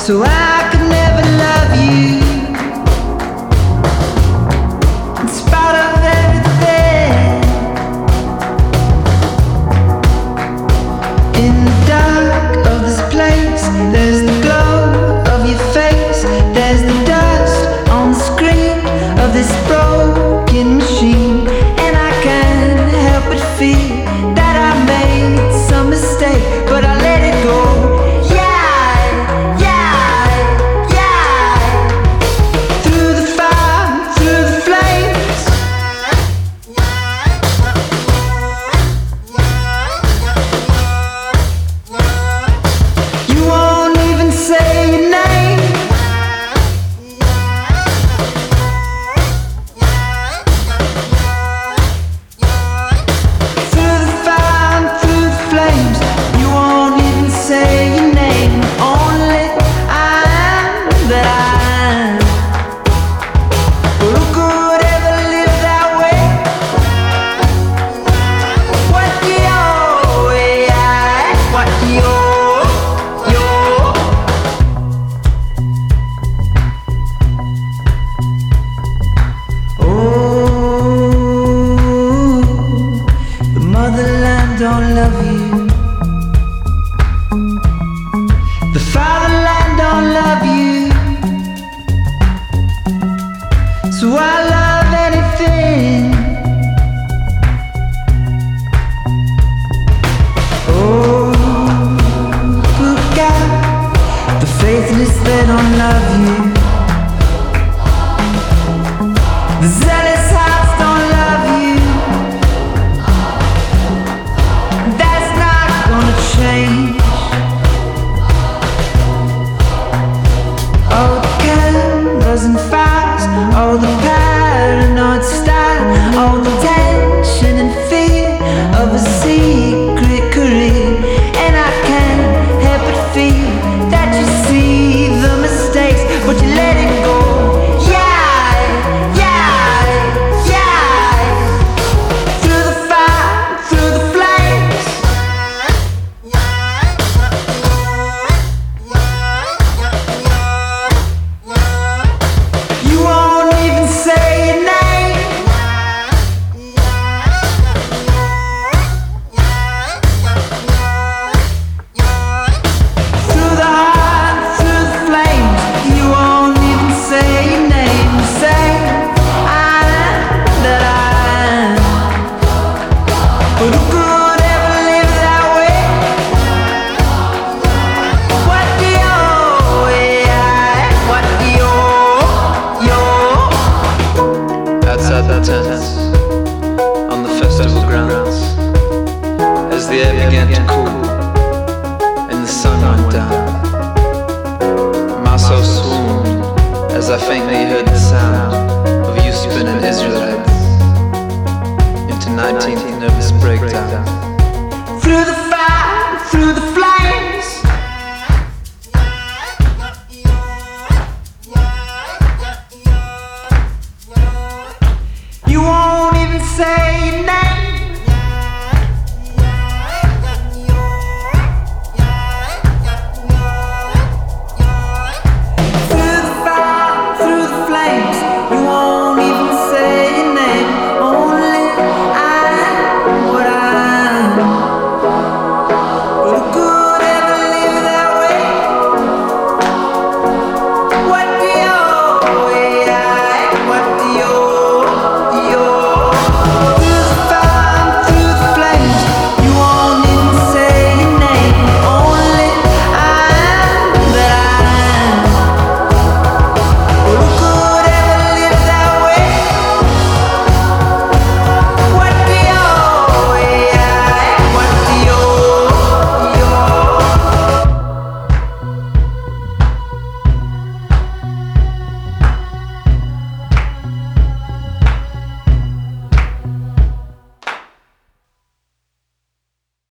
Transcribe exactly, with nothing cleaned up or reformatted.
so I could never love you. In spite of everything, in the dark of this place, there's the glow of your face. There's the dust on the screen of this broken machine, and I can't help but feel that I made some mistake, but I let it go. Don't love you. The fatherland don't love you. So I love anything. Oh, good God, the faithless, they don't love you.